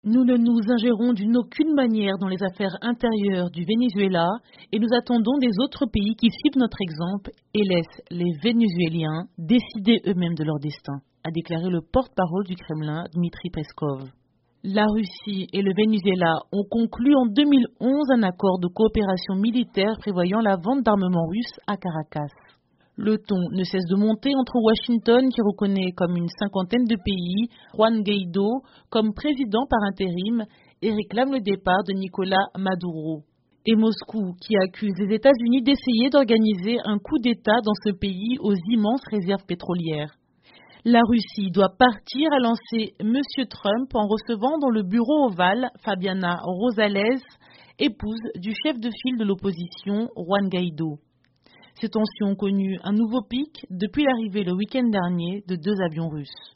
Nous ne nous ingérons d'une aucune manière dans les affaires intérieures du Venezuela et nous attendons des autres pays qui suivent notre exemple et laissent les Vénézuéliens décider eux-mêmes de leur destin, a déclaré le porte-parole du Kremlin, Dmitri Peskov. La Russie et le Venezuela ont conclu en 2011 un accord de coopération militaire prévoyant la vente d'armements russes à Caracas. Le ton ne cesse de monter entre Washington, qui reconnaît comme une cinquantaine de pays Juan Guaidó comme président par intérim et réclame le départ de Nicolás Maduro, et Moscou, qui accuse les États-Unis d'essayer d'organiser un coup d'État dans ce pays aux immenses réserves pétrolières. La Russie doit partir, a lancé M. Trump en recevant dans le bureau ovale Fabiana Rosales, épouse du chef de file de l'opposition Juan Guaidó. Ces tensions ont connu un nouveau pic depuis l'arrivée le week-end dernier de 2 avions russes.